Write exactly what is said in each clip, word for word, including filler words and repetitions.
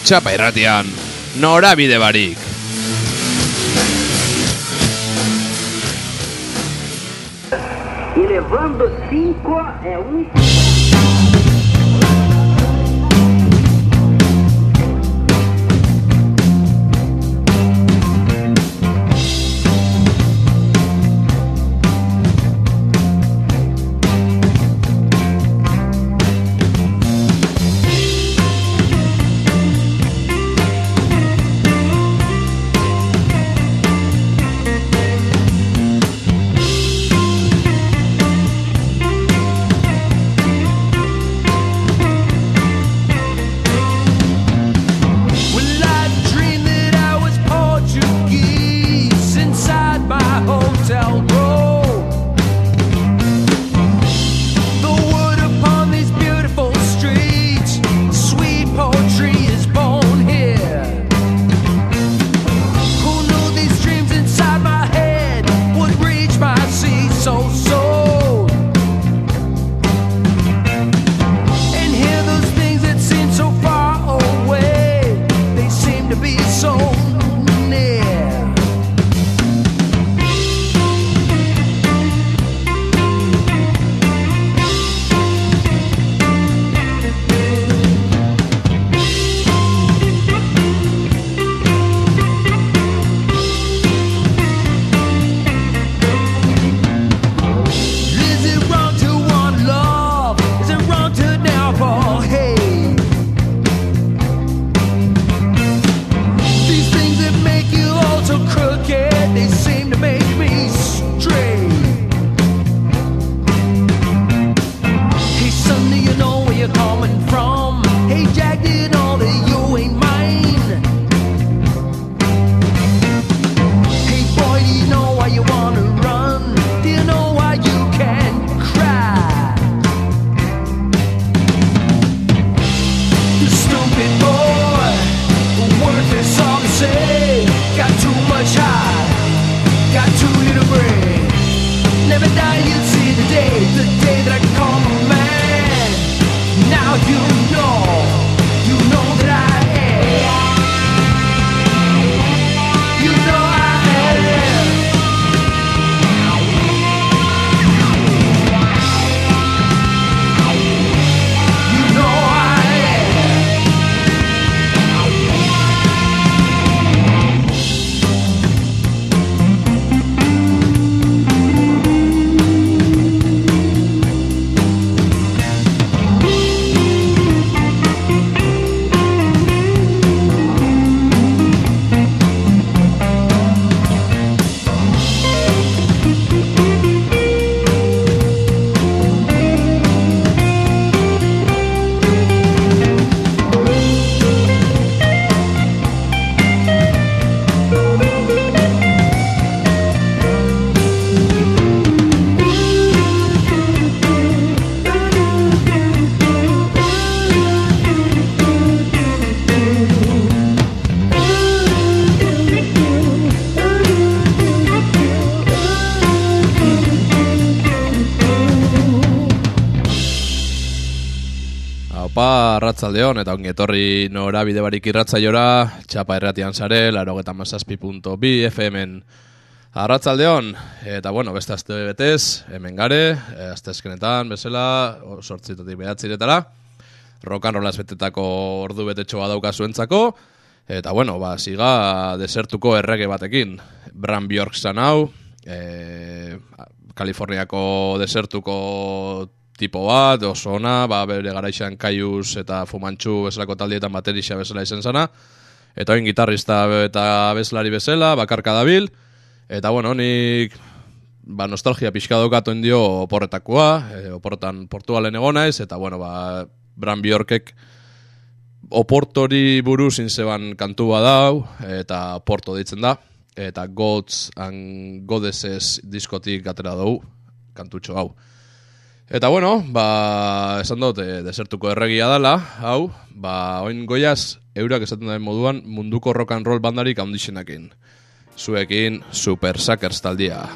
Txapa irratian, norabide barik. E levando cinco é um. Arratsaldeon eta ongi etorri norabide barik irratzaiora, Txapa irratian sare, laurogeita hamazazpi puntu bi F M-en. Arratsaldeon, eta bueno, beste aste betez, hemen gare, asteazkenetan bezala, zortzitatik behatziretara, rokanrolaz betetako ordu betetxo badauka zuentzako, eta bueno, ba, siga desertuko errege batekin. Bram Bjork zan hau, e, Kaliforniako desertuko tipo bat, oso ona, ba, bere garaixan Kaius eta Fumantxu bezalako taldietan baterixa bezala izen zana, eta oin gitarrista eta bezlari bezala, bakarka dabil, eta bueno, nik ba, nostalgia pixka daukat oindio oporretakoa, e, oporretan Portugalen egonaiz, eta bueno, ba, Bram Bjorkek oportori buruz inzeban kantu badau, eta Porto ditzen da, eta Gods and Goddesses diskotik atera dugu, kantutxo hau. Eta bueno, ba, esan dut, e, desertuko erregia dala, hau, ba, oin goiaz, eurak esaten daren moduan, munduko rock and roll bandarik handixenakin. Zuekin, Super Suckers taldia.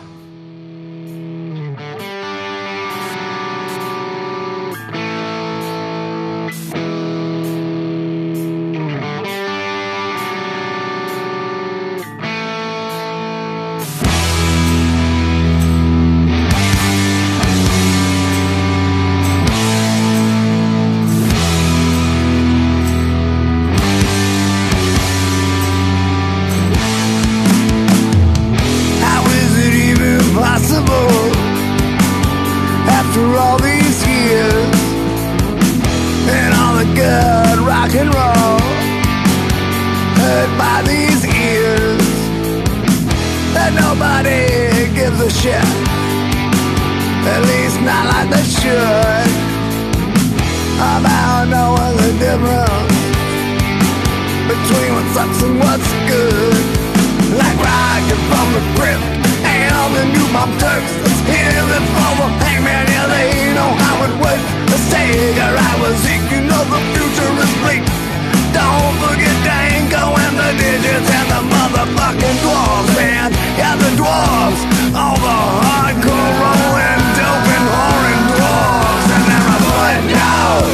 after all these years and all the good rock and roll heard by these ears that nobody gives a shit, at least not like they should, about knowing the difference between what sucks and what's good. Like rockin' from the grip and all the new Bob Turks. Let's hear the former hangman, yeah, they know how it works. Let's take a ride with Zeke, you know the future is bleak. Don't forget Dango and the digits and the motherfucking dwarves, man. Yeah, the dwarves, all the hardcore rolling, dope and whoring dwarves. And they're a footnote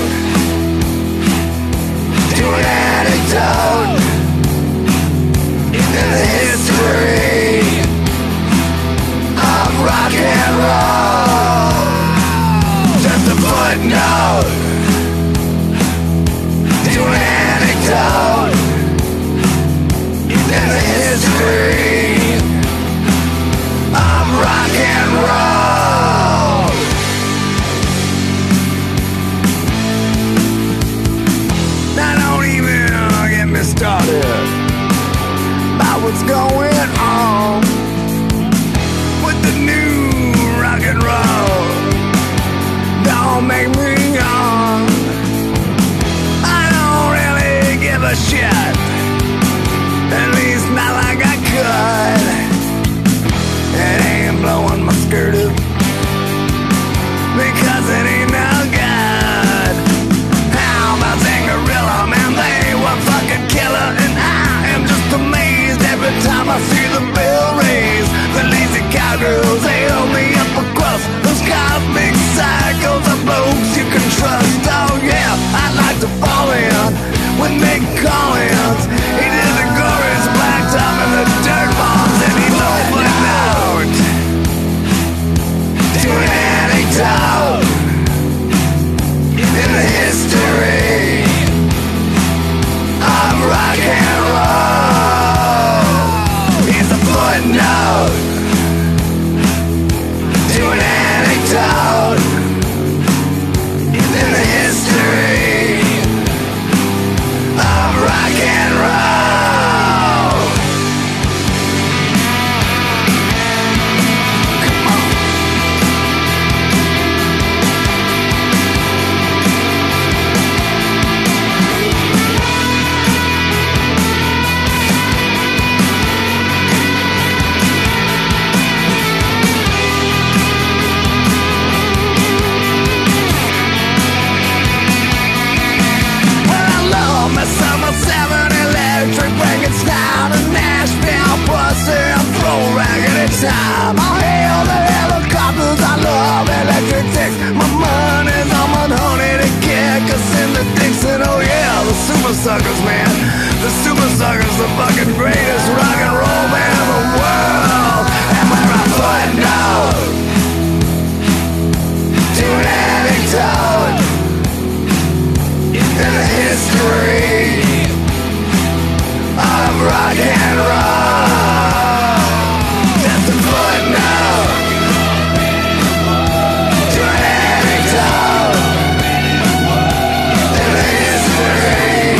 to an anecdote in the history of rock and roll. Just a footnote to an anecdote in the history of rock and roll. Now don't even get me started about what's going on with the new rock and roll. Don't make me young, I don't really give a shit, at least not like I could. It ain't blowing my skirt up because it ain't no good. How about Zangarilla, man, they were fucking killer, and I am just amazed every time I see the bill raised. The lazy cowgirls, they hold me up across those cosmic cycles of folks you can trust. Oh yeah, I'd like to fall in with Mick Collins. He did the glorious blacktop and the dirt bombs, and he opened out to an anecdote in the history of rock and roll. He's a footnote to an anecdote in the history of rock and roll. Come on. Well, I love my summer seven electric breaking style, the Nashville pussy, I throw raggedy time. I'll hail the helicopters, I love electric chicks. My money's on my honey to kick us in the Dixon. Oh yeah, the super suckers, man. The super suckers, the fucking greatest rock and roll band in the world. And we're a footnote to an anecdote in the history of rock and roll. Just a footnote to an anecdote in the history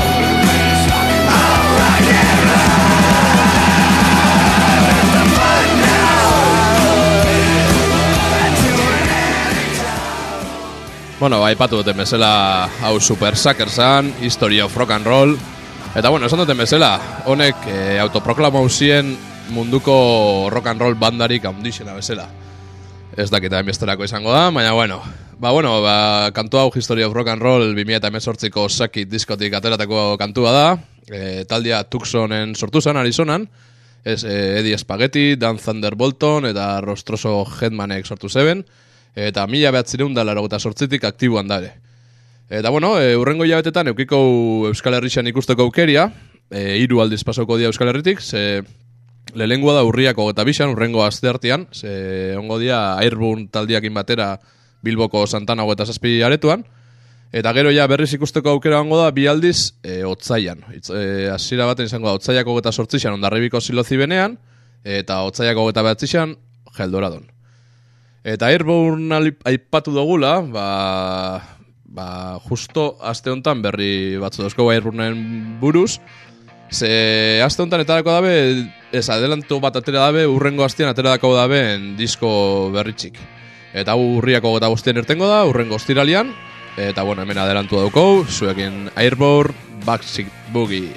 of rock and roll. Just a footnote to an anecdote. Bueno, aipatu duten bezala hau Super Suckersan, History of Rock and Roll. Eta bueno, esan duten bezala, honek e, autoproklamau zien munduko rock and roll bandarik handixena bezala. Ez dakita enbiesterako izango da, baina bueno. Ba bueno, ba, kantu hau History of Rock and Roll bi mila hemezortziko Sakit diskotik ateratako kantua da. E, taldea Tucsonen sortu zen Arizonan. Ez, e, Eddie Spaghetti, Dan Thunderbolton eta Rostroso Headmanek sortu zeben. Eta mila behatzireun da larogeta sortzitik aktiboan dare. Eta bueno, e, urrengo hilabetetan eukiko Euskal Herrixan ikusteko aukeria, e, hiru aldiz pasauko dia Euskal Herritik, ze lehengoa da urriako eta bixan, urrengo aste artean, ze ongo dia Airborne taldiakin batera Bilboko Santana eta zazpi aretuan, eta gero ja berriz ikusteko aukera ongo da bi aldiz e, otzaian. E, Hasiera baten izango da otzaiako eta sortzixan ondarribiko Silozi benean, eta otzaiako eta behatzixan Geldoradon. Eta Airborne aipatu dugula, ba, ba, justo aste honetan berri batzu dozko Airborneen buruz, ze aste honetan etarako dabe, ez adelanto bat atera dabe, urrengo astean aterako dabe en disko berritxik. Eta hau urriako gota guztien ertengo da, urrengo ostiralian, eta bueno, hemen adelantu daukau, zuekin Airborne Backseat Boogie.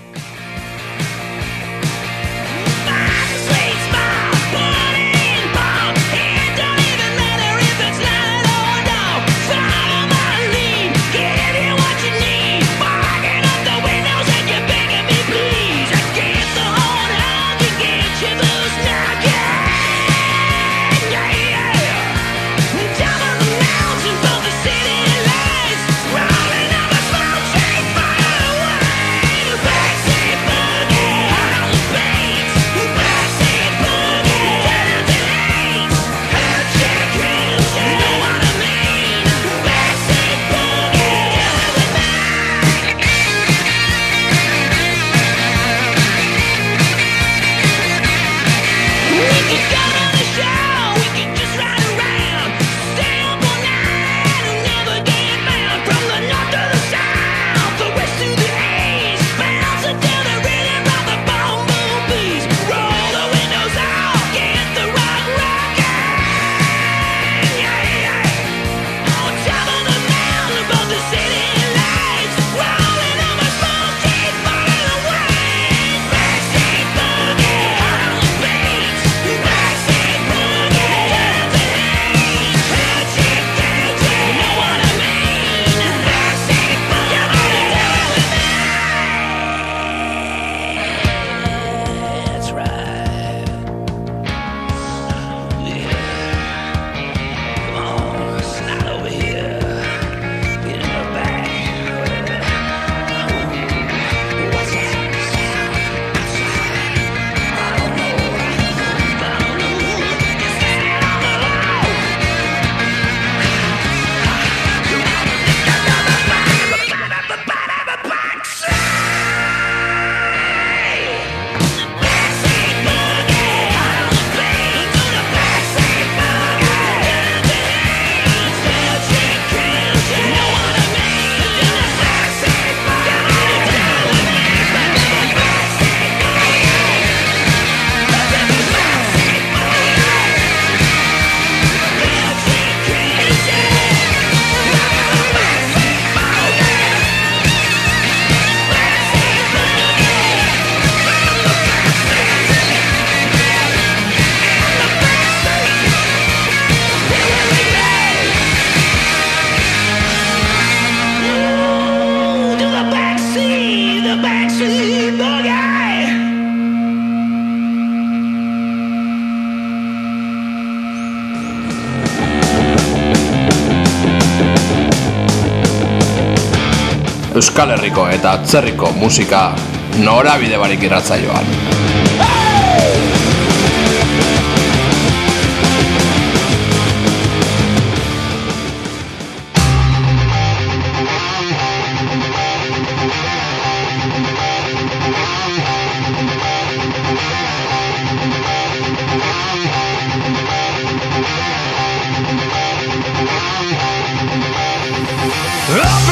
Euskal Herriko eta atzerriko musika norabide barik irratsaioan.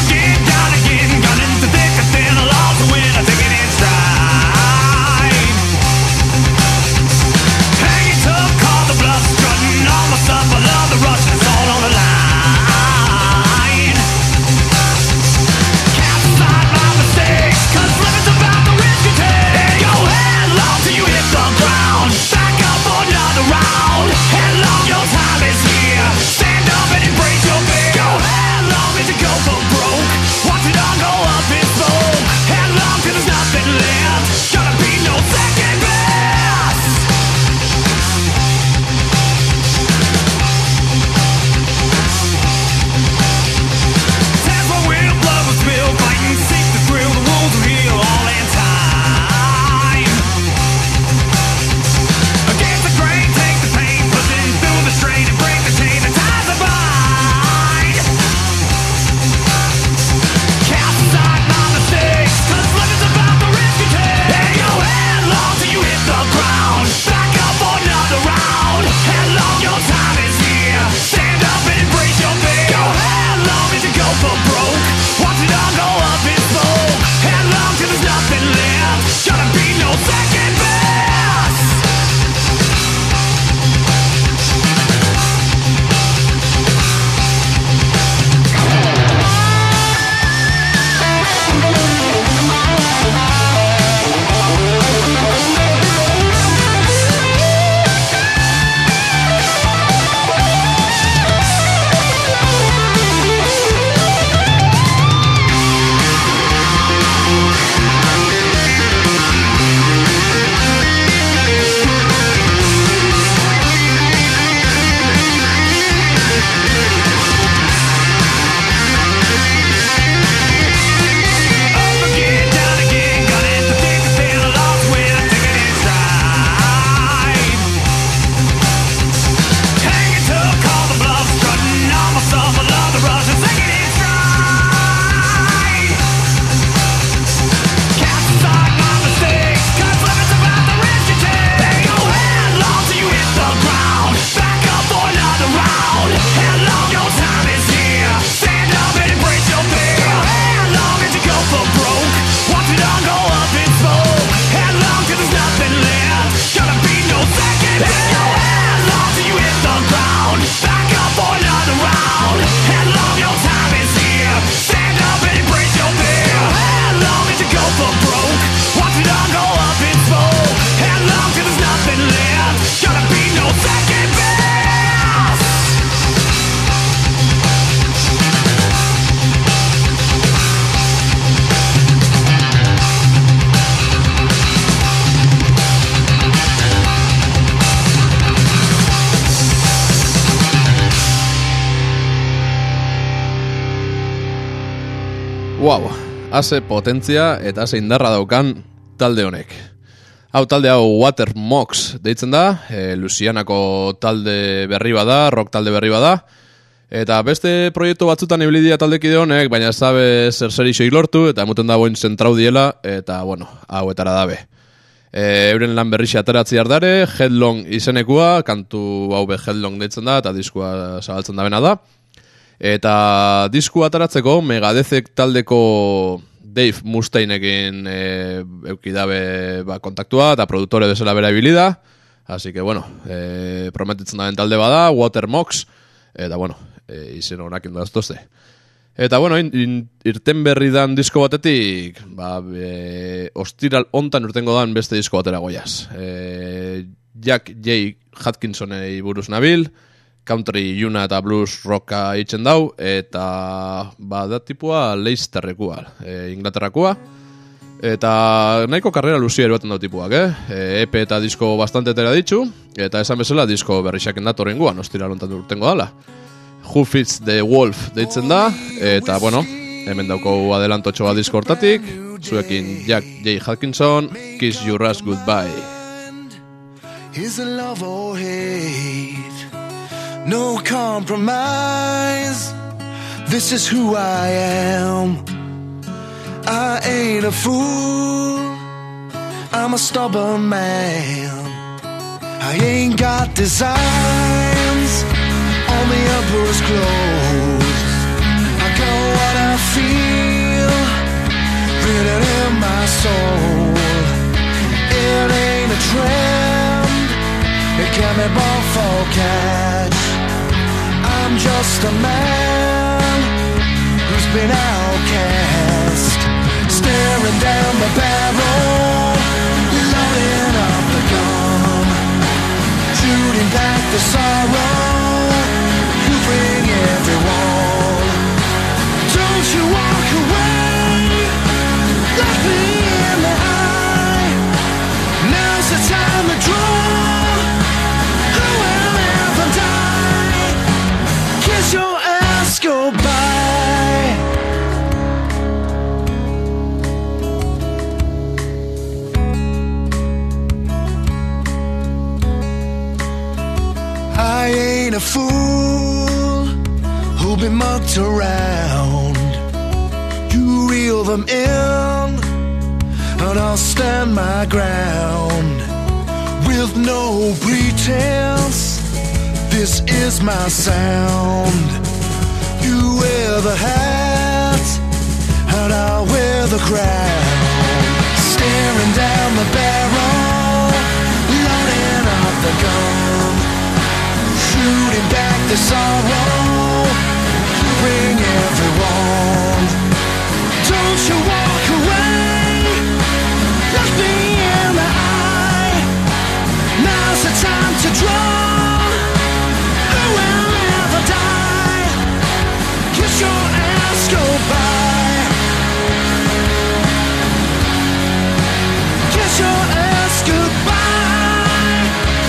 Down again, got into thick and thin, lost when I take it inside. Wow, haze potentzia eta haze indarra daukan talde honek. Hau talde hau Watermox deitzen da, e, Luisianako talde berri bada, rock talde berri bada, eta beste proiektu batzutan ibilidia taldekide honek, baina ez dabe zer zerixoik lortu, eta emuten da boin zentrau diela, eta bueno, hauetara dabe. E, euren lan berrixe ateratzi ardare, Headlong izenekua, kantu hau be Headlong deitzen da, eta diskua zabaltzen da bena da. Eta disku ataratzeko Megadethek taldeko Dave Mustainekin e, eukidabe ba, kontaktua eta produktore bezala bera ibilida. Así que bueno, e, prometitzen da den talde bada, Watermox, eta bueno, e, izen honak indaztozte. Eta bueno, in, in, irten berri dan disko batetik, ba, e, ostiral ontan urtengo dan beste disko batera goiaz. E, Jack J. Hutkinsonei buruz nabil, country, yuna eta blues rocka itzen dau, eta ba, da tipua Leicesterrekua, e, Inglaterrakua, eta nahiko karrera luzia eruaten dau tipuak, eh? E, E P eta disko bastante tera ditzu, eta esan bezala disko berrixaken datu horrenguan, ostira lontan urtengo dala. Who Fits the Wolf deitzen da, eta bueno, hemen dauko adelantotxo bat disko hortatik, zuekin Jack J. Hutkinson, Kiss Your Ass Goodbye. Is a love or hate? No compromise. This is who I am. I ain't a fool. I'm a stubborn man. I ain't got designs on the emperor's clothes. I got what I feel written in my soul. It ain't a trend. It can't be bought for cash. I'm just a man who's been outcast, staring down the barrel, loading up the gun, shooting back the sorrow you bring everyone. Don't you walk away, look me in the eye. Now's the time to draw. Who will ever die? Kiss your ass goodbye. I ain't a fool who'll be mucked around. You reel them in and I'll stand my ground with no pretense. This is my sound. You wear the hat and I'll wear the crown. Staring down the barrel, loading up the gun, shooting back the sorrow you bring everyone. Don't you walk away, look me in the eye. Now's the time to draw. Who will ever die? Kiss your ass goodbye. Kiss your ass goodbye.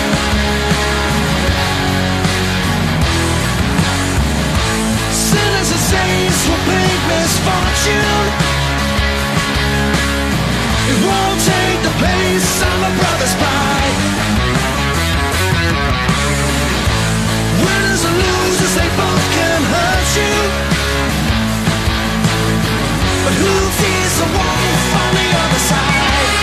Sinners and saints will paint misfortune. It won't take the place of a brother's pride. Winners and losers, they both can hurt you. But who feeds the wolf on the other side?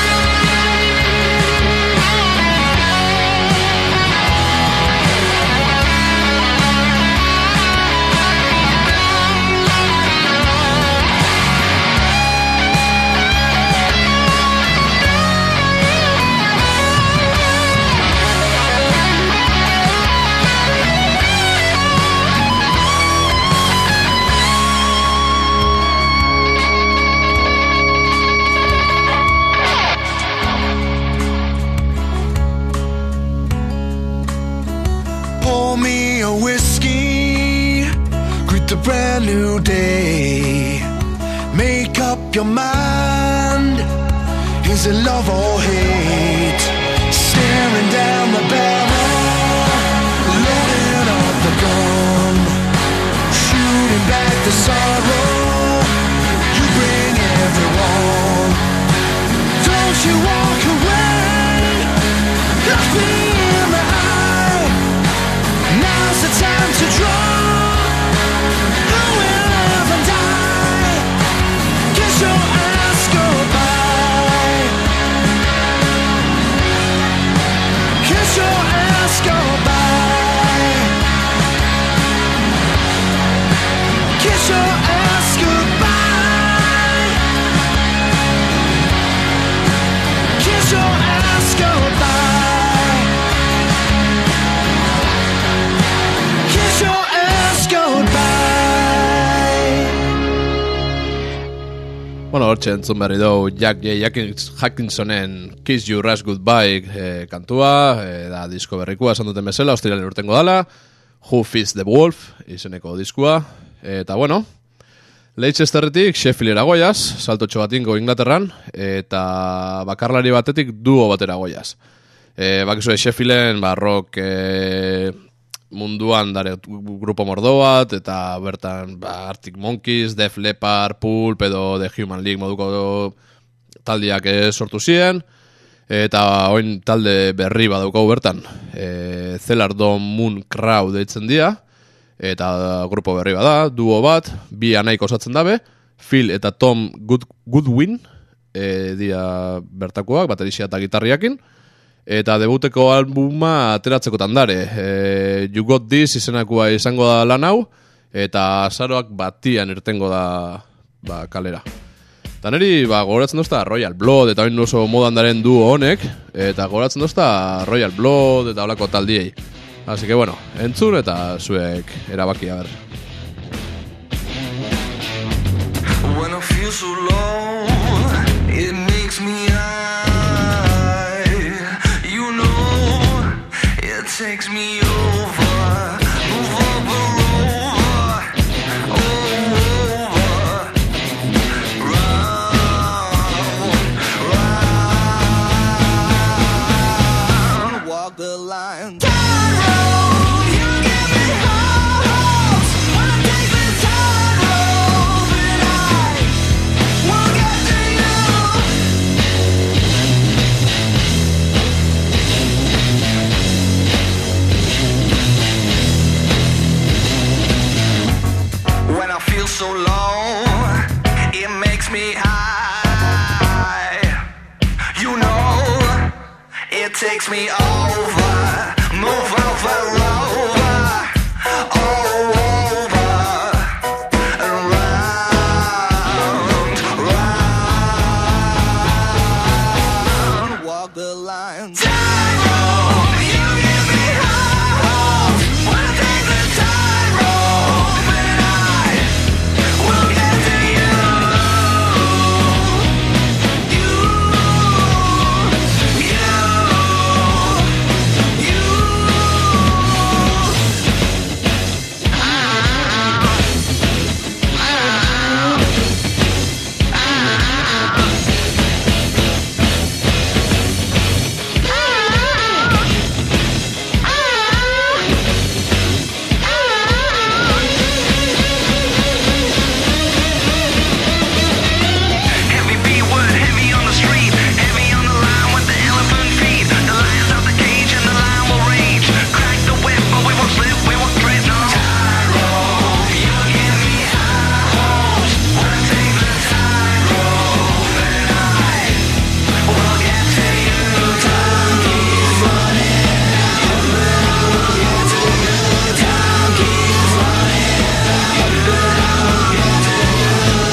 Pour me a whiskey, greet the brand new day. Make up your mind, is it love or hate? Staring down the barrel, loading up the gun, shooting back the sorrow you bring Bueno, hortxe entzun berri dugu Jack J. Hackinsonen Kiss You Rush Goodbye eh, kantua, eh, da disko berrikua esan duten bezala, ostiralen urtengo dala, Who Feeds the Wolf, izeneko diskua, eta bueno, Leicesterretik Sheffieldera goiaz, saltotxo batinko Inglaterran, eta bakarlari batetik duo batera goiaz. E, bakizue Sheffielden, ba, rock e, munduan dare grupo mordo bat, eta bertan ba, Arctic Monkeys, Def Leppard, Pulp, edo The Human League moduko taldiak sortu ziren, eta oin talde berri badaukagu bertan, e, Celardon Moon Crowd deitzen dira, eta grupo berri bada, duo bat, bi anaik osatzen dabe, Phil eta Tom Good, Goodwin, e, dira bertakoak, baterisia eta gitarriakin, eta debuteko albuma ateratzeko tandare. E, You Got This izenakua izango da lan hau, eta azaroak batian irtengo da ba, kalera. Eta niri ba, gogoratzen dozta Royal Blood, eta hain oso modan daren duo honek, eta gogoratzen dozta Royal Blood eta holako taldiei. Así que bueno, entzun eta zuek erabaki a ber. When I feel so low, it makes me high. You know, it takes me over, move over, over, over, round, round, walk the line. So low, it makes me high. You know, it takes me over, move over, over, over, and round, round, walk the line. Tightrope, you give me hope. Wanna take the tightrope, and I will get to you. You, you, you. Ah, ah, ah, Heavy B-word, heavy on the street, heavy on the line with the elephant feet. The lion's out the cage and the lion will rage. Crack the whip, but we won't slip, we won't tread, no. Tightrope, you give me high hopes. Wanna take the tightrope, and I will get to you. Time keeps running out, we'll get to you. Time keeps running out, but I'll get to you.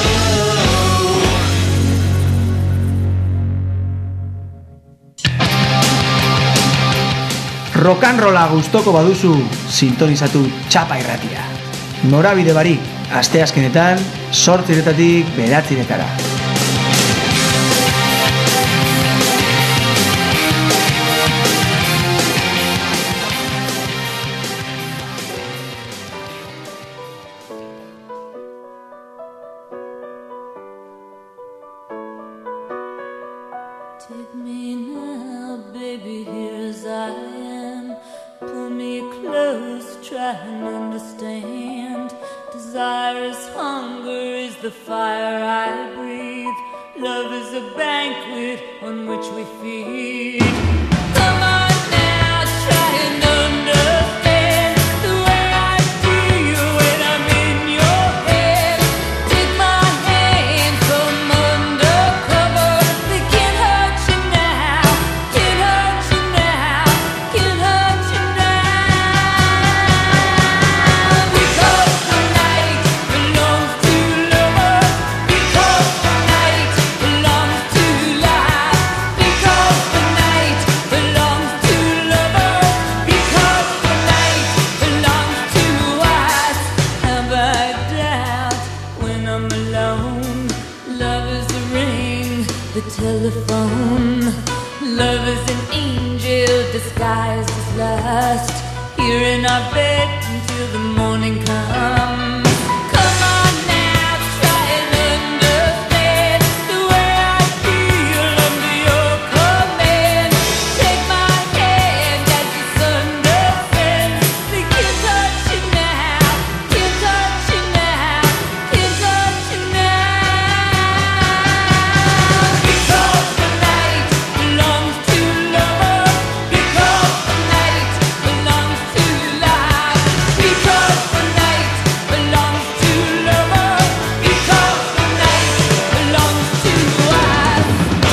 Rokanrola gustoko baduzu, sintonizatu Txapa Irratia. Norabide barik, asteazkenetan, zortziretatik beratziretara. Take me now, baby, here as I am. Pull me close, try and understand. Desire is hunger, is the fire I breathe. Love is a banquet on which we feed. Come on now, try and understand the way I feel when I'm in your head. Take my hand, come undercover. They can't hurt you now, can't hurt you now, can't hurt you now. Because the night belongs to lovers. Because the night belongs to life. Because the night morning comes. Come on now, try and understand the way I feel under your command. Take my hand as the sun descends. They can't touch you now, can't touch you now, can't touch you now. Because the night belongs to lovers. Because the night belongs to life. Because the night belongs to lovers. Because the night belongs to us.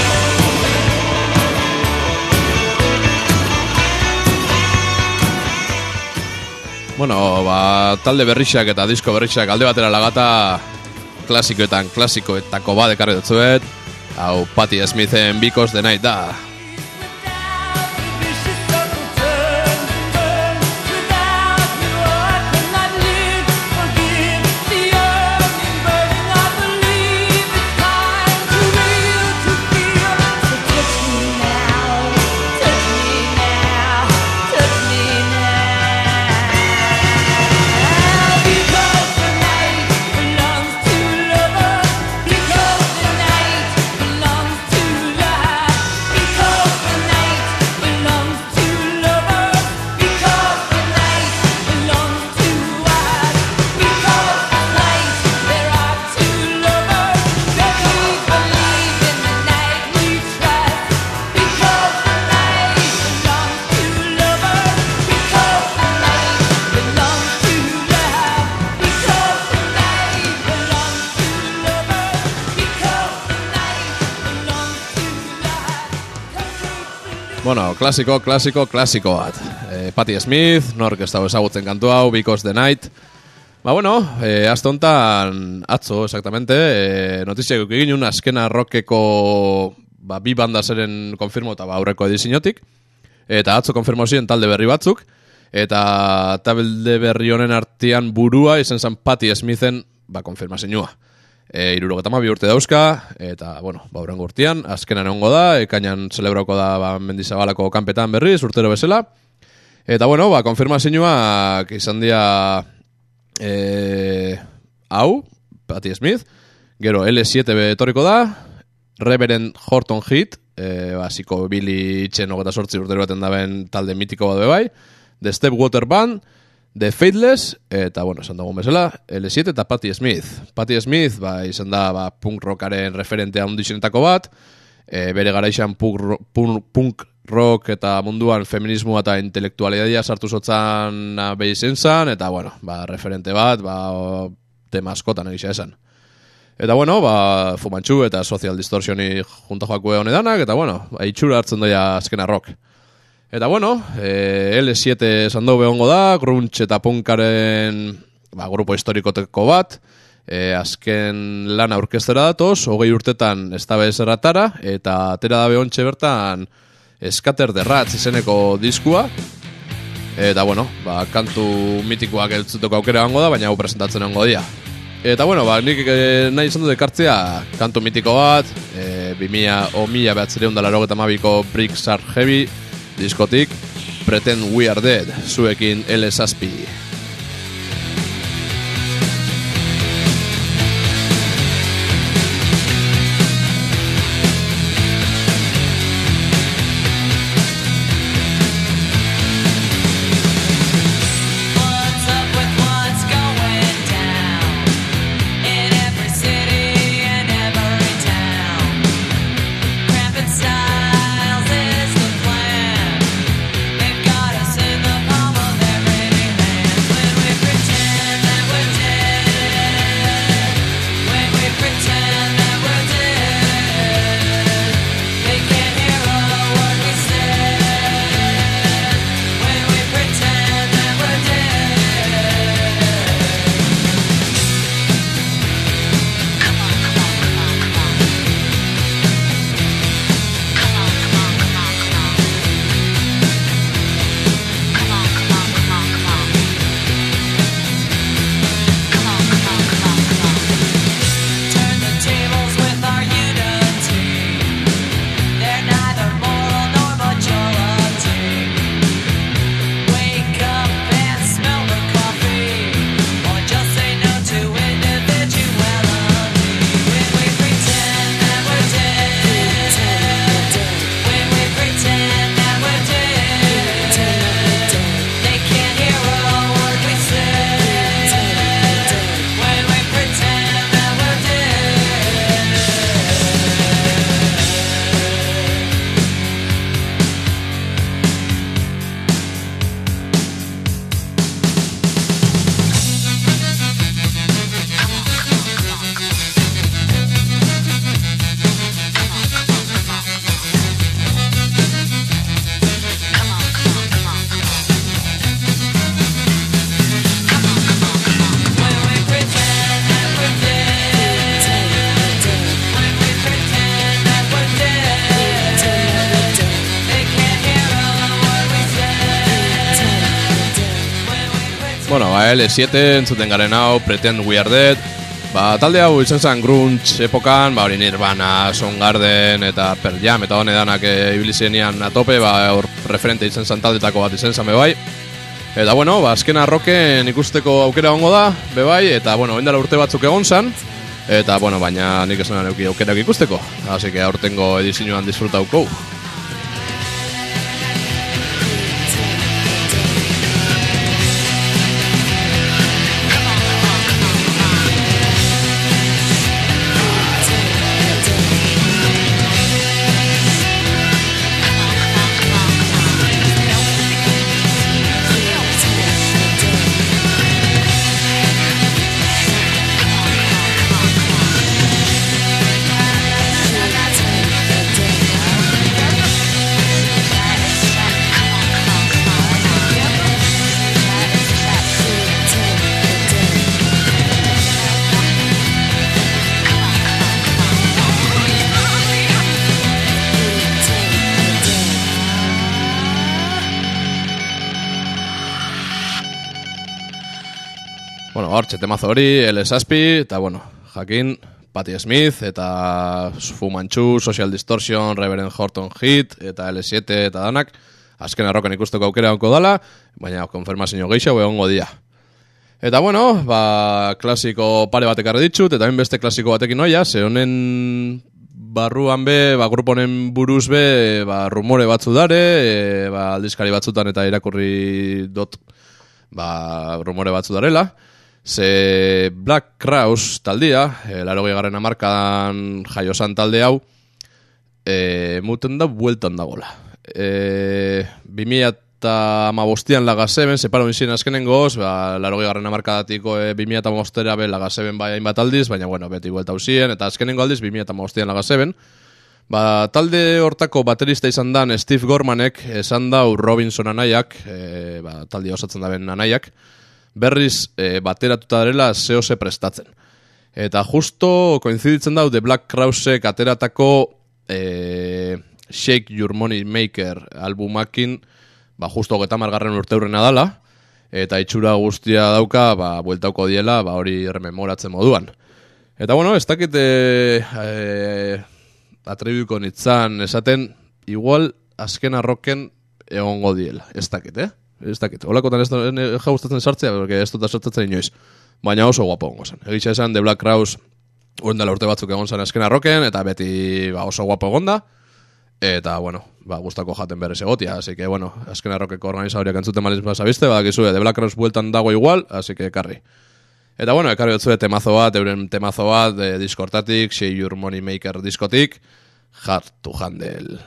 Bueno, ba, talde berrixak eta disko berrixak alde batera lagata klasikoetan klasikoetako bat ekarri dutzuet. Hau Patti Smithen Because the Night da. Without the vicious circle turns and burns. Without you I cannot live. Forgive the yearning, burning. I believe it's time to real to feel. So touch me now, touch me now, touch me now. Because the night belongs to lovers. Because the night belongs to life. Because the night belongs to lovers. Because the night belongs to us. Because tonight there are two lovers that we believe in the night we trust. Because the night belongs to lovers. Because the night belongs to love. Because the night belongs to lovers. Because the night belongs to love. Bueno, klasiko, klasiko, klasiko bat. E, Patti Smith, nork ez dago ezagutzen kantu hau, Because the Night. Ba, bueno, e, azte hontan, atzo, exactamente, e, notiziak egin un azkena rockeko ba, bi banda zeren konfirmo eta ba, aurreko edizinotik. Eta atzo konfirmo ziren talde berri batzuk. Eta talde berri honen artean burua izen zen Patti Smithen ba, konfirmazioa. E, irurogeta bi urte dauzka, eta, bueno, ba, urrengo urtean, azkenan egongo da, ekainan celebrauko da ba, Mendizabalako kanpetan berriz, urtero bezala. Eta, bueno, ba, konfirmazioak izan dira e, hau, Patti Smith, gero L siete etorriko da, Reverend Horton Heat, e, basiko Billy Itchen hogeta sortzi urtero baten daben talde mitiko bat bai, The Stepwater Band, The Faithless, eta, bueno, esan dagoen bezala, L siete eta Patti Smith. Patti Smith, ba, izan da, ba, punk rockaren referentea handixenetako bat, e, bere garaixan punk, ro- punk, punk rock eta munduan feminismoa eta intelektualitatea sartu zotzan behi zen zan, eta, bueno, ba, referente bat, ba, o, tema askotan egisa esan. Eta, bueno, ba, Fumantxu eta Social Distortioni junta joakue honedanak, eta, bueno, ba, itxura hartzen doia azkena rock. Eta, bueno, e, L siete esan dugu behongo da, grunge eta punkaren ba, grupo historikoteko bat, e, azken lana orkestera datoz, hogei urtetan ez da bezeratara, eta atera da behontxe bertan Scatter the Rats izeneko diskua, eta, bueno, ba, kantu mitikoak eltzuteko aukera gango da, baina hau presentatzen gango dia. Eta, bueno, ba, nik e, nahi izan dut ekartzea kantu mitiko bat, e, bi mila o mila behatzireun da larogeta mabiko Bricks Are Heavy diskotik, Pretend We Are Dead, zuekin L zazpi. What's up with what's going down in every city and every town? Cramping styles is the plan. They've got us in the palm of every hand. Bueno, ba, L siete entzuten garen hau, Pretend We Are Dead. Ba, talde hau izan zen grunge epokan, ba, hori Nirvana, Soundgarden eta Pearl Jam eta honedanak e, ibilizenean atope, ba, hor referente izan zen taldetako bat izan zen bebai. Eta, bueno, ba, azkena rocken ikusteko aukera ongo da, bebai, eta, bueno, endala urte batzuk egon zen, eta, bueno, baina nik esan neuki aukerak ikusteko, así que aurtengo edizioan disfrutauko. Bueno, hortxe temazo hori, L zazpi, eta bueno, jakin, Patti Smith, eta Fu Manchu, Social Distortion, Reverend Horton Heat, eta L siete, eta danak, azken arroken ikusteko aukera onko dala, baina konfirmazio gehiago egongo dia. Eta bueno, ba, klasiko pare batek arre ditut, eta hain beste klasiko batekin noia, ze honen barruan be, ba, gruponen buruz be, ba, rumore batzu dare, e, ba, aldizkari batzutan eta irakurri dot, ba, rumore batzu darela. Ze Black Crowes taldea, e, larogei garren amarkadan jaiosan talde hau, e, muten da bueltan dagola. E, bimila eta hamabostian Lagaseben, separo inzien azkenen goz, ba, larogei garren amarkadatiko e, bimila eta hamabostera be Lagaseben bai hainbat aldiz, baina bueno, beti buelta hausien, eta azkenengo aldiz bimila eta hamabostian Lagaseben. Ba, talde hortako baterista izan dan Steve Gormanek esan dau Robinson anaiak, e, ba, talde osatzen da ben anaiak, berriz e, bateratuta darela zehose prestatzen. Eta justo koinziditzen dau The Black Crowesek ateratako e, Shake Your Money Maker albumakin, ba justo hogeita margarren urteurrena dala, eta itxura guztia dauka, ba, bueltauko diela, ba hori rememoratzen moduan. Eta bueno, ez dakit e, e, atribuiko nitzan esaten, igual azken arroken egongo diela, ez dakit, eh? Ez dakit, holakotan ez ja gustatzen sartzea, porque ez dut sartzen inoiz. Baina oso guapo ongo zen. Egitza esan, The Black Crowes urendala urte batzuk egon zen azken arroken, eta beti ba, oso guapo egonda. Eta, bueno, ba, gustako jaten berriz egotia. Así que, bueno, azken arrokeko organizadoriak entzuten maliz basabiste, badakizue, The Black Crowes bueltan dago igual, así que ekarri. Eta, bueno, ekarri batzue temazo bat, euren temazo bat, de diskortatik, Shake Your Money Maker diskotik, Hard to Handle.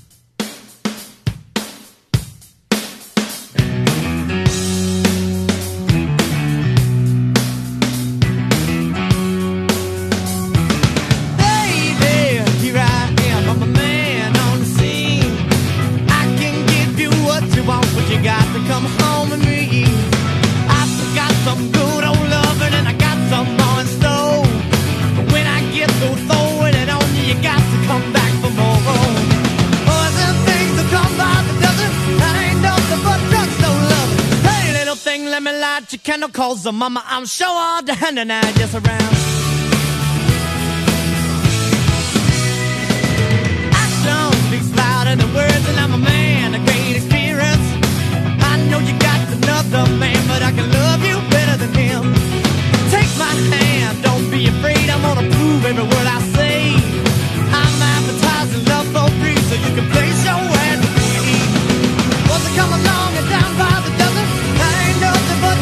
Your candle calls the mama, I'm sure all the hand and I just around. Action speaks louder than words, and I'm a man, a great experience. I know you got another man, but I can love you better than him. Take my hand, don't be afraid, I'm gonna prove every word I say. I'm advertising love for free, so you can place your ad with me. Once I come along and down by the dozen, I ain't nothing but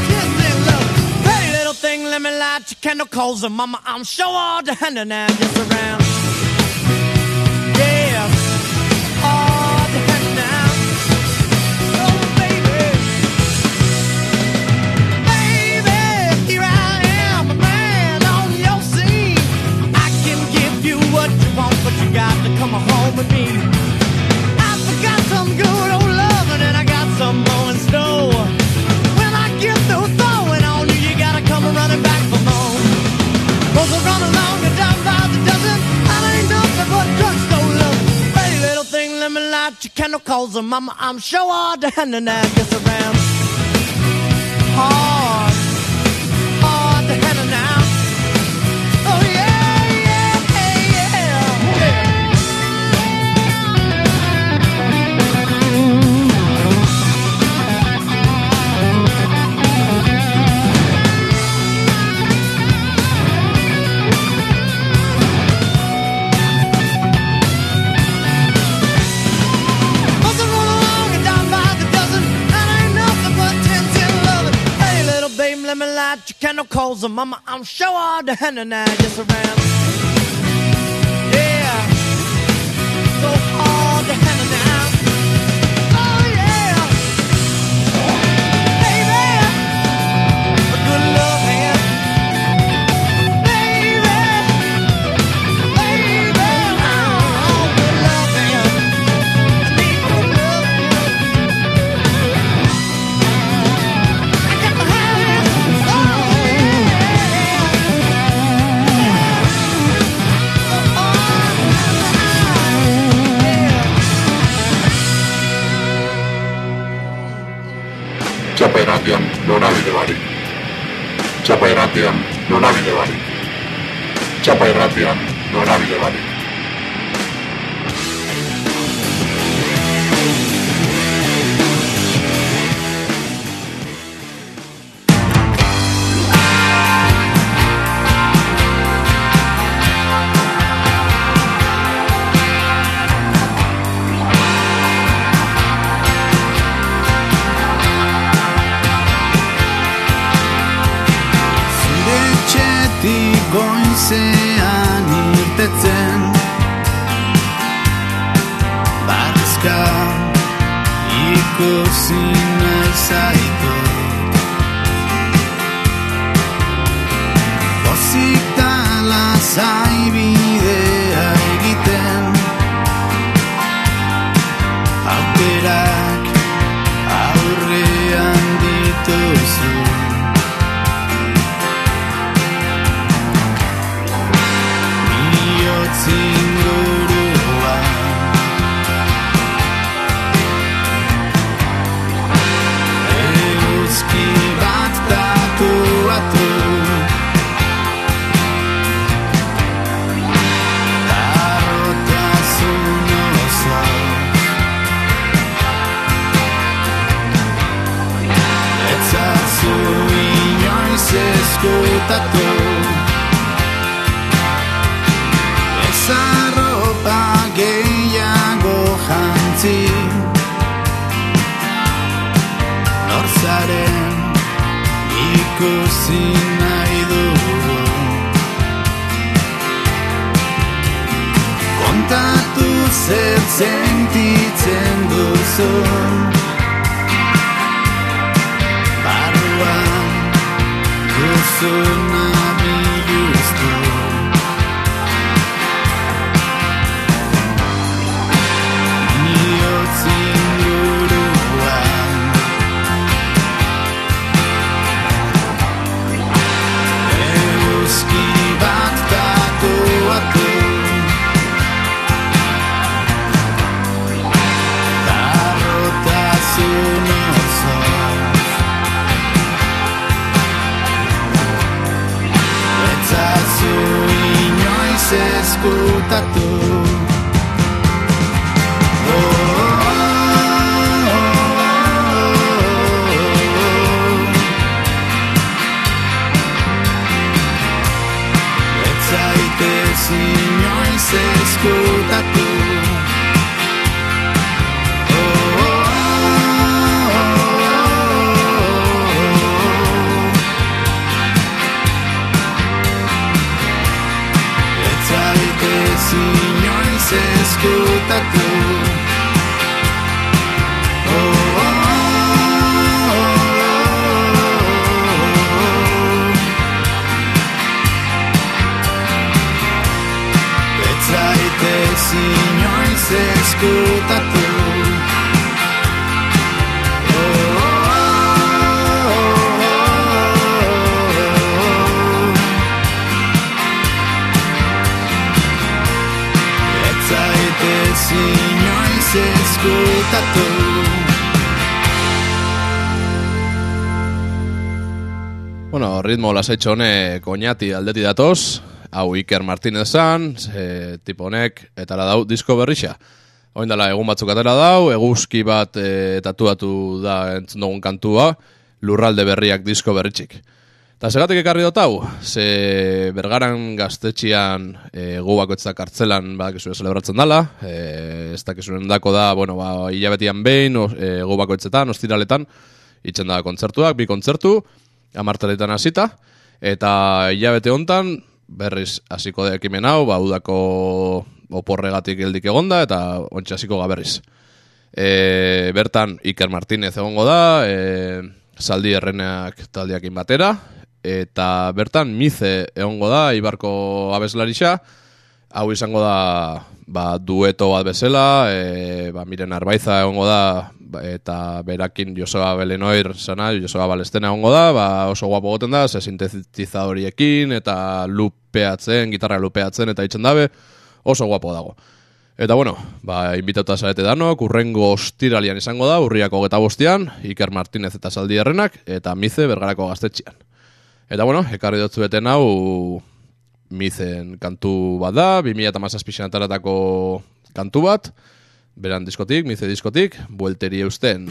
let me light your candle calls and mama, I'm sure all the hand and I'm just around. Yeah, all the hand now. Oh baby, baby, here I am, a man on your scene. I can give you what you want, but you got to come home with me. I forgot some good old loving and I got some more in store. When I get through throwing on you, you gotta come running back for more. Cause I run along and down by the dozen, I ain't nothing but drugstore love. Hey little thing, let me light your candle, cause mama, I'm sure all the hand and I gets around. hard, hard to handle now. Oh yeah, yeah, yeah, yeah. Wasn't run along and down by the dozen. That ain't nothing but ten, ten, eleven. Hey, little babe, let me light your candle coals. And mama, I'm sure hard to handle now. Yes, I am. Yeah, so hard to handle now. Oh yeah, baby, a good love hand. Baby, baby, oh, good love hand. I need good love hand. I got to have it. Oh Txapa irratian norabide barik. Txapa irratian norabide barik. Txapa irratian norabide barik. Zure etxetik goizean irtetzen, barrizka ikusi nahi zaitut. Pozik da lasai bidea egiten, aukerak aurrean dituzu. Bihotz inguruan eguzki bat tatuatu, harrotasun osoz. Ez zazu inoiz eskutatu, ez arropa gehiago jantzi. Nor zaren ikusi nahi dugu, kontatu zer sentitzen duzun. Barruan duzuna biluztu, bihotz inguruan eguzki bat tatuatu, harrotasun osoz. Ez zazu inoiz eskutatu. Oh, oh, oh, oh. Ez zaitez inoiz eskutatu. Oh, oh, oh. Ez zaitez inoiz eskutatu. Oh, oh, oh, oh. Ez zaitez inoiz eskutatu. Oh, oh, oh, oh. Ez zaitez inoiz eskutatu. Bueno, ritmo lasaitxo honek oinati aldeti datoz, hau Iker Martinez zan, e, tipo honek, etara dau disko berrixa. Oin dela egun batzuk atera dau, eguzki bat e, tatuatu da entzun dugun kantua, Lurralde Berriak disko berritxik. Eta segatik ekarri dut hau, ze Bergaran gaztetxian e, gu bakoitzak kartzelan badakizu celebratzen dela, e, ez dakizunen dako da, bueno, ba, hilabetian behin, e, gu bakoitzetan, ostiraletan, itzen da kontzertuak, bi kontzertu, amartaretan hasita, eta hilabete hontan berriz hasiko da ekimen hau, ba, udako oporregatik geldik egonda, eta ontsa hasiko ga berriz. E, bertan Iker Martinez egongo da, e, Zaldi Errenak taldiakin batera, eta bertan Mize egongo da, Ibarko abeslarixa, hau izango da ba, dueto bat bezala, e, ba, Miren Arbaiza egongo da, ba, eta berakin Joseba Belenoir zana, Joseba Balestena egongo da, ba, oso guapo goten da, ze sintetizadoriekin, eta lupeatzen, gitarra lupeatzen, eta itzen dabe, oso guapo dago. Eta bueno, ba, inbitauta zarete danok, urrengo ostiralian izango da, urriako hogeita bostean, Iker Martinez eta Zaldi Errenak, eta Mize Bergarako gaztetxean. Eta bueno, ekarri dutzu beten hau Mizen kantu bat da, bi mila hamazazpian ataratako kantu bat, beran diskotik, Mize diskotik, buelteri eusten.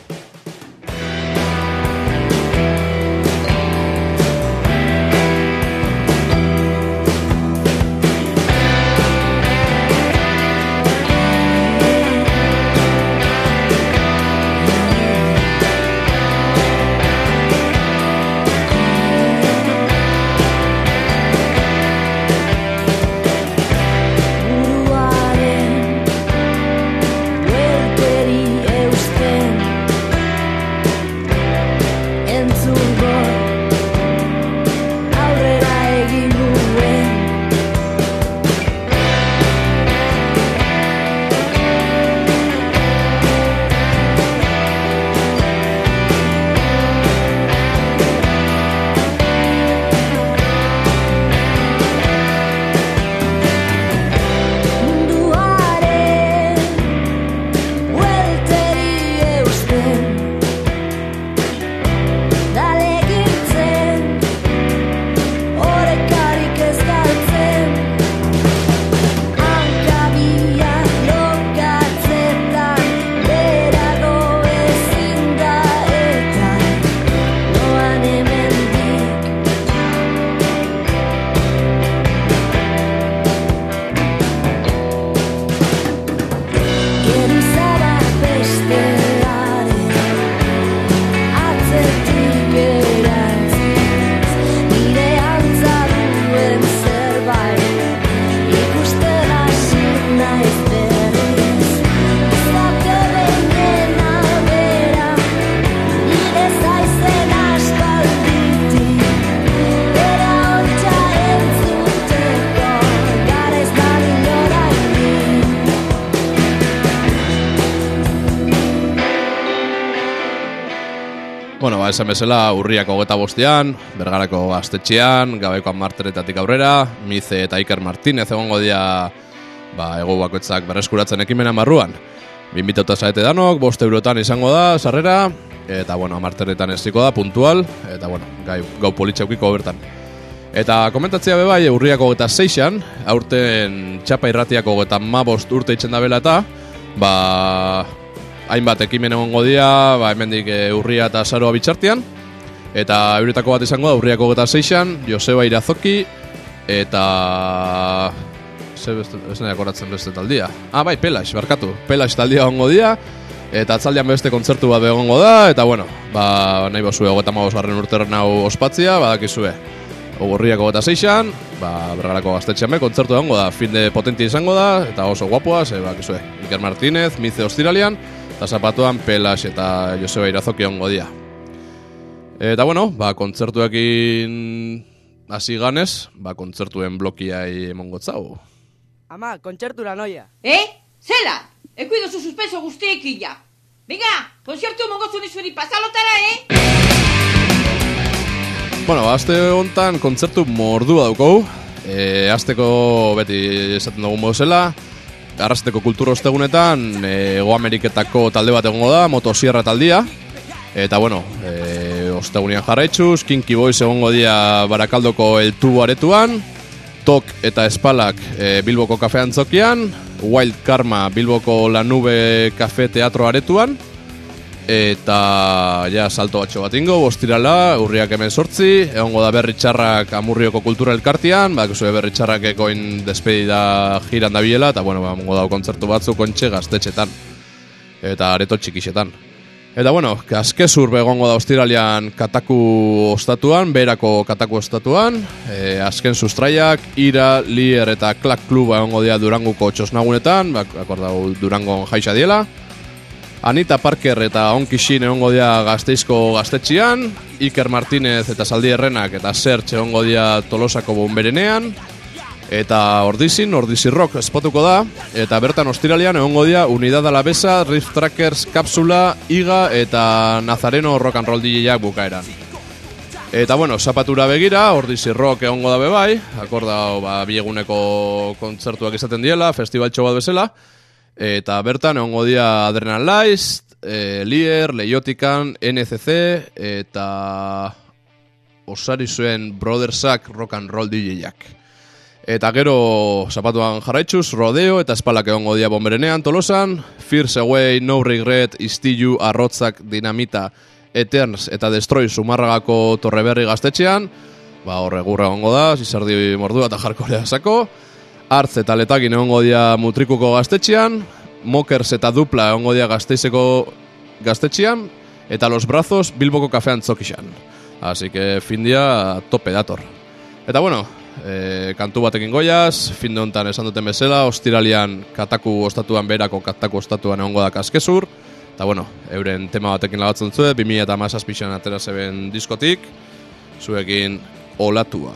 Bueno, ba, esan bezala, urriako hogeita bostean, Bergarako gaztetxean, gabeko hamarteretatik aurrera, Mize eta Iker Martinez egongo dira ba, ego bakoitzak berreskuratzen ekimena marruan. Binbitauta zaete danok, bost eurotan izango da, sarrera, eta bueno, hamarteretan eziko da, puntual, eta bueno, gai, gau politxaukiko bertan. Eta komentatzea bebai, urriako hogeita seian, aurten Txapa Irratiako hogeita hamabost urte itzen da bela eta, ba... hainbat ekimen egongo dira, ba, hemendik e, urria eta azaroa bitxartian, eta euretako bat izango da, urriako hogeita seian, Joseba Irazoki, eta... Ze beste, ez nahi akoratzen beste taldia. Ah, bai, Pelax, barkatu. Pelax taldia egongo dira, eta atzaldian beste kontzertu bat egongo da, eta bueno, ba, nahi bozue, hogeita hamabost garren urteren hau ospatzia, badakizue. Urriako hogeita seian, ba, Bergarako gaztetxean be, kontzertu egongo da, fin de potentia izango da, eta oso guapoa, ze badakizue. Iker Martinez, Mize ostiralian, eta zapatuan Pelax eta Joseba Irazoki egongo dira. Eta bueno, ba, kontzertuekin hasi ganez, ba, kontzertuen blokiai emongotzau. Ama, kontzertura noia. Eh? Zela? Ekuido zu suspenso guztiekin ja. Venga, kontzertu mongozu nizueri pasalotara, eh? Bueno, aste hontan kontzertu mordua daukou. E, azteko beti esaten dugun moduzela. Arrasteko kultur ostegunetan Ego Ameriketako talde bat egongo da, Motosierra taldia. Eta bueno, e, ostegunean jarraitzuz, Kinky Boys egongo dia Barakaldoko El Tubo aretuan, Tok eta Espalak e, Bilboko Kafe Antzokian, Wild Karma Bilboko La Nube Kafe Teatro aretuan, eta ja salto batxo bat ingo, bostirala, urriak hemen sortzi, egongo da Berri Txarrak Amurrioko Kultura Elkartian, bak zue Berri Txarrak ekoin despedida jiran da biela, eta bueno, ba, mongo dau kontzertu batzu kontxe gaztetxetan, eta areto txikixetan. Eta bueno, Kaskezur begongo da ostiralian Kataku ostatuan, berako Kataku ostatuan, e, azken sustraiak, Ira, Lier eta Klak Kluba egongo dira Duranguko txosnagunetan, bak, akordau Durangon jaixa diela, Anita Parker eta Onkixin egongo dira Gasteizko gaztetxian, Iker Martinez eta Saldi Errenak eta Sertx egongo dira Tolosako Bonberenean, eta Ordizin, Ordizi Rock espotuko da, eta bertan ostiralian egongo dira Unidad Alavesa, Riff Trackers, Kapsula, Iga eta Nazareno Rock and Roll D J-ak bukaeran. Eta bueno, zapatura begira, Ordizi Rock egongo da bebai, akordau ba, bieguneko kontzertuak izaten diela, festivaltxo bat bezala, eta bertan egongo dira Adrenalize, e, Lier, Leiotikan, N C C eta osari zuen Brothersak Rock and Roll D J-ak. Eta gero zapatuan jarraitzuz, Rodeo eta Espalak egongo dira Bonberenean Tolosan, Fierce Away, No Regret, Istilu, Arrotzak, Dinamita, Eterns eta Destroy Zumarragako Torreberri gaztetxean, ba horre gurra egongo da, Zizardi Mordua eta Jarkorea sako, Artz eta Letakin egongo dira Mutrikuko gaztetxean, Mokers eta Dupla egongo dira Gasteizeko gaztetxean, eta Los Brazos Bilboko Kafe Antzokixan. Así que fin dia tope dator. Eta bueno, e, kantu batekin goiaz, fin de hontan esan duten bezala, ostiralian Kataku ostatuan berako Kataku ostatuan egongo da Kaskezur, eta bueno, euren tema batekin lagatzen zuen, bi mila hamazazpian atera zeben diskotik, zuekin Olatua.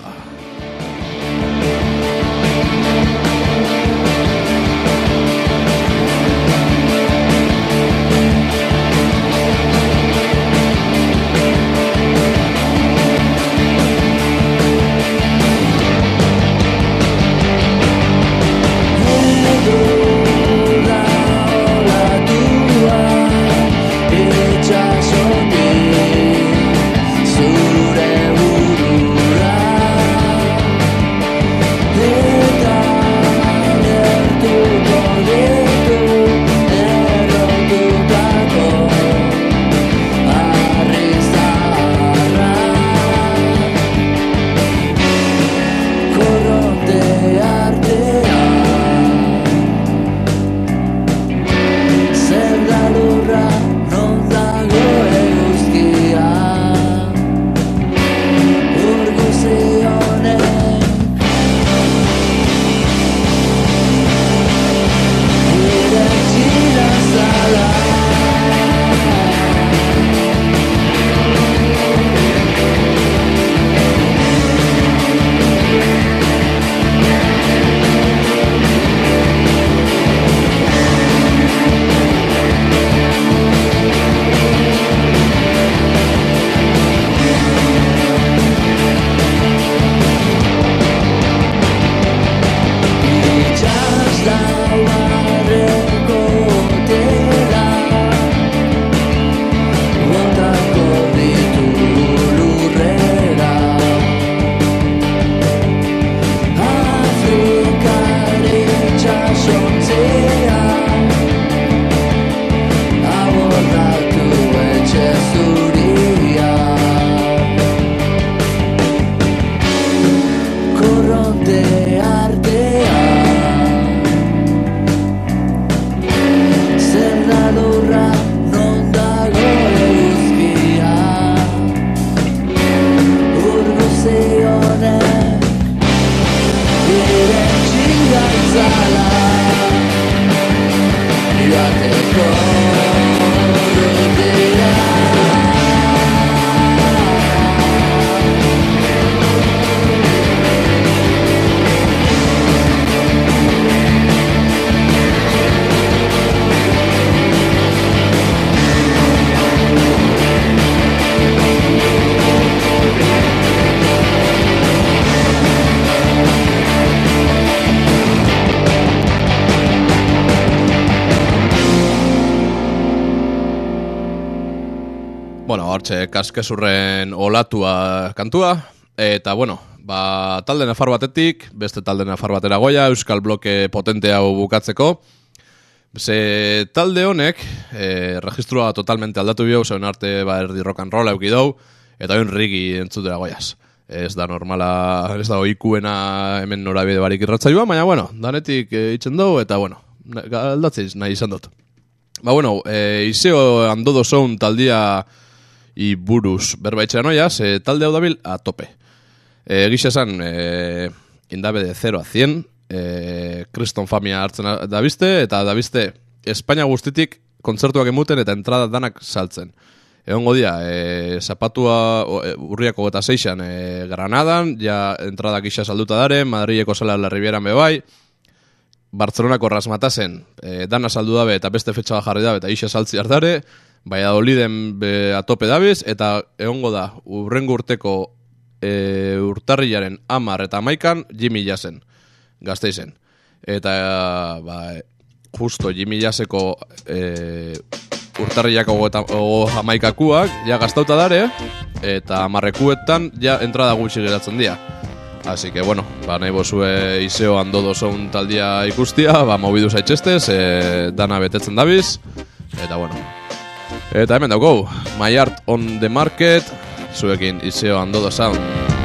hortxe kaskesurren olatua kantua, eta bueno, ba, talde nafar batetik, beste talde nafar batera goia, euskal bloke potente hau bukatzeko. Ze talde honek, e, registrua totalmente aldatu biau, zeuen arte ba, erdi rock and roll eukidou, eta hon rigi entzutera goiaz. Ez da normala, ez da oikuena hemen norabide barik irratzaioa, baina bueno, danetik e, itzen dugu, eta bueno, aldatzeiz nahi izan dut. Ba bueno, e, izeo andodo zoun taldia iburuz berbaitxera noiaz, e, talde hau dabil a tope. E, Egixe esan, e, indabe de zero a cien, e, Kriston Famia hartzen dabizte, eta dabizte Espainia guztitik kontzertuak emuten eta entrada danak saltzen. Egongo dia, e, zapatua e, urriako gota seixan e, Granadan, ja entradak isa salduta dare, Madrileko sala la Ribieran bebai, Bartzelonako Rasmatasen e, dana saldu dabe eta beste fetxa jarri dabe eta isa saltzi hartare, Valladoliden be, atope dabiz, eta egongo da urrengo urteko e, urtarrilaren amar eta amaikan Jimmy Jassen, Gasteizen. Eta ba, justo Jimmy Jasseko e, urtarrilako o jamaikakuak ja gastauta dare, eta amarrekuetan ja entrada gutxi geratzen dira. Así que bueno, ba nahi bozue izeo andodo zoun taldia ikustia, ba mobidu zaitxestez, e, dana betetzen dabiz, eta bueno. Eta hemen dauko, My Art on the Market, zuekin izeo andodo sound.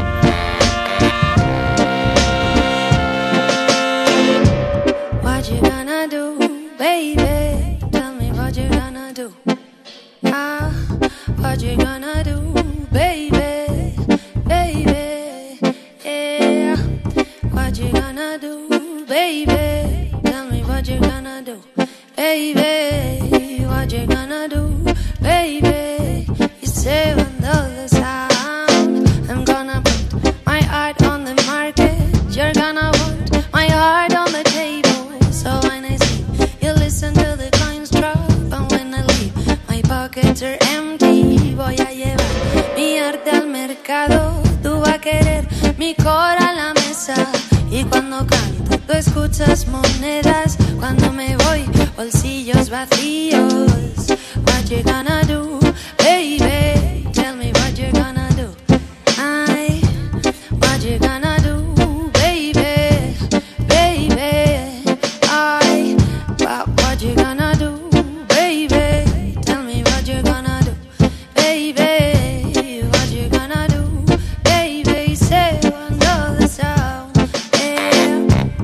What you gonna do, baby? Tell me what you gonna do. Ah, what you gonna do, baby? Baby, yeah. What you gonna do, baby? Tell me what you gonna do, baby. What you gonna do, baby? You say when the sound. I'm gonna put my art on the market. You're gonna want my heart on the table. So when I sing, you listen to the coins drop. And when I leave, my pockets are empty. Voy a llevar mi arte al mercado. Tú vas a querer mi cora a la mesa. Y cuando canto, tú escuchas monedas. Cuando me voy, bolsillos vacíos. What you gonna do, baby? Tell me what you gonna do. Ay, what you gonna do, baby? Baby, ay, what, what you gonna do, baby? Tell me what you gonna do, baby. What you gonna do, baby? Say one of the sound, yeah.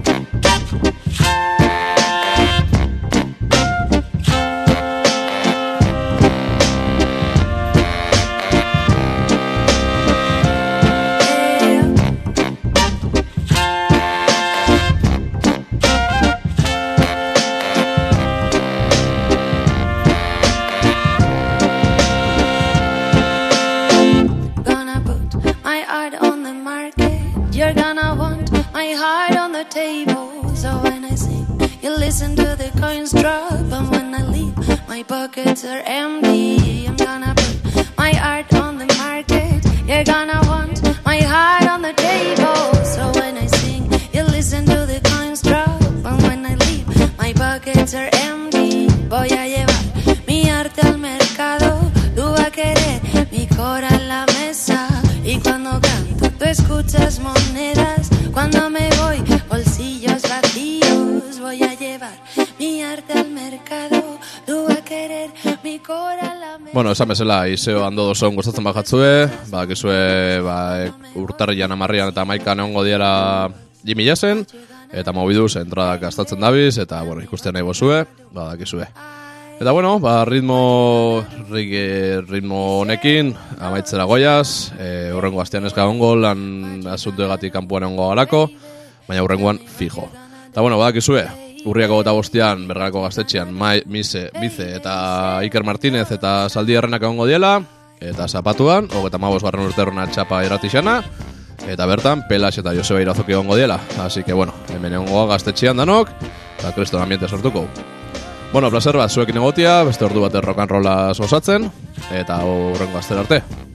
Gonna put my art on the market. You're gonna want my heart on the table. So when I sing, you listen to the coins drop. And when I leave, my pockets are empty. I'm gonna put my art on the market. You're gonna want my heart on the table. So when I sing, you listen to the coins drop. And when I leave, my pockets are empty. Voy a llevar mi arte al mercado. Tú vas a querer mi cora en la mesa. Y cuando canto, tú escuchas monedas. Cuando me voy, bolsillos vacíos. Voy a llevar mi arte al mercado. Tú vas a querer mi cora en la mesa. Bueno, esan bezala, izeo andodo zoun gustatzen bajatzue, ba, kizue, ba, urtarrian amarrian eta maikan egongo diara Jimmy Jassen, eta mobiduz entradak gastatzen dabiz, eta, bueno, ikusten nahi bozue, ba, dakizue. Eta, bueno, ba, ritmo, rig, ritmo honekin, amaitzera goiaz, e, urrengo astean eska ongo, lan asuntu egatik kanpuan ongo garako, baina urrengoan fijo. Eta, bueno, badakizue, urriako eta bostean, bergarako gaztetxean, Mai, Mise, Bize eta Iker Martínez eta Saldi Herrenak egongo diela, eta zapatuan, hogeta mabos garren urterrona txapa eratixana, eta bertan, Pelas eta Joseba Irazoki egongo diela. Así que, bueno, hemen egongo gaztetxean danok, eta kriston ambiente sortuko. Bueno, placer bat, zuekin egotia, beste ordu bat rock and rolla osatzen, eta horrengo astera arte.